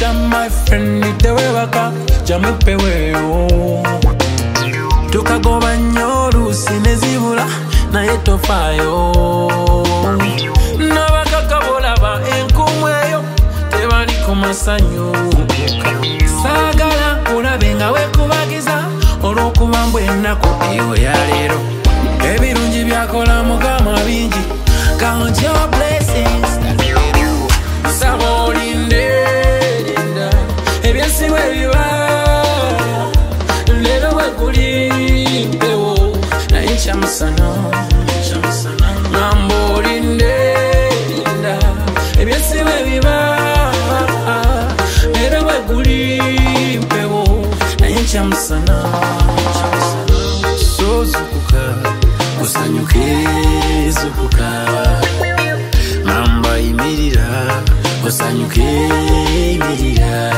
my friend nitewe waka jamupeweyo tukagoba nnyo oluusi ne zibula naye tofaayo n'abakakabolaba enkumu eyo tebali ku masanyu saagala olabe nga weekubagiza olw'okuba mbwe ennaku eyo ya leero ebirungi byakola Mukama bingi count your blessings nsaba olinde ebyensiwa ebiba leero wekuli mpewo naye kyamusana ngamba olinde ebyensiwa ebiba leero wekuli mpewo naye kyamusana so zukuka osanyuke zukuka ngamba imirira osanyuke imirira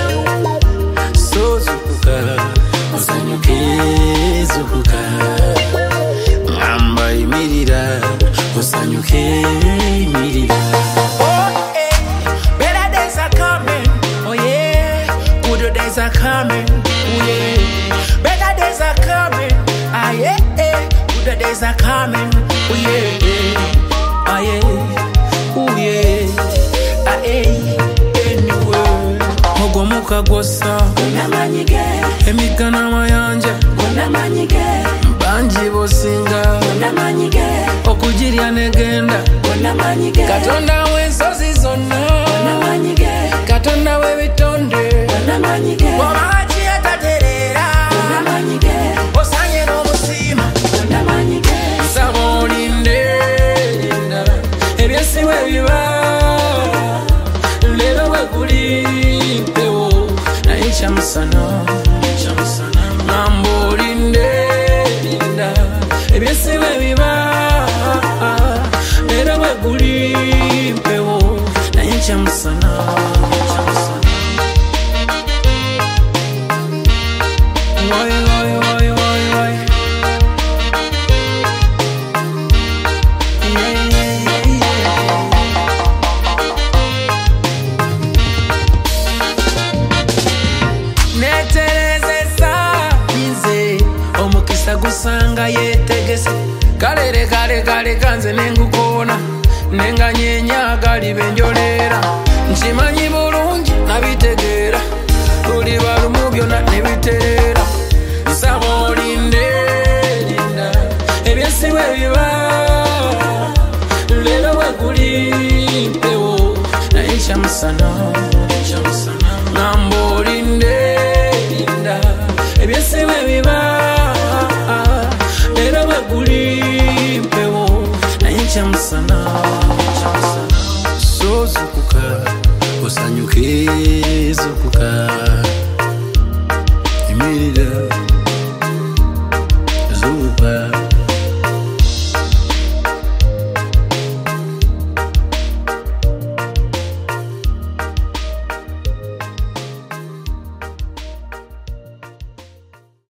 so zukuka osanyuke zukuka ngamba imirira osanyuke imirira oh eh better days are coming oh yeah good days are coming oh yeah better days are coming ah yeah good days are coming oh yeah ah yeah oh yeah ah anyway mogomuka gwosa unamanyige emigana mayanja unamanyige banji bosinga unamanyige okujirya negenda unamanyige katonda w'ensozi zonna unamanyige katonda w'ebitonde unamanyige wabaki ataterera unamanyige osanye n'omusiima unamanyige nsaba olinde ebyensiwa ebiba leero wekuli mpewo naye kyamusana ngamba olinde ebyensiwa ebiba leero wekuli mpewo naye kyamusana neterezesa nze omukisa gusanga yetegese kale kanze nengukoona nenganyenya gali benjolera nkimanyi bulungi nabitegeera tuli balumu byonna nebitereera nsaba olinde ebyensiwa ebiba leero wekuli mpewo naye kyamusana ngamba olinde ebyensiwa ebiba leero wekuli mpewo naye kyamusana so zukuka osanyuke zukuka imirira zukuka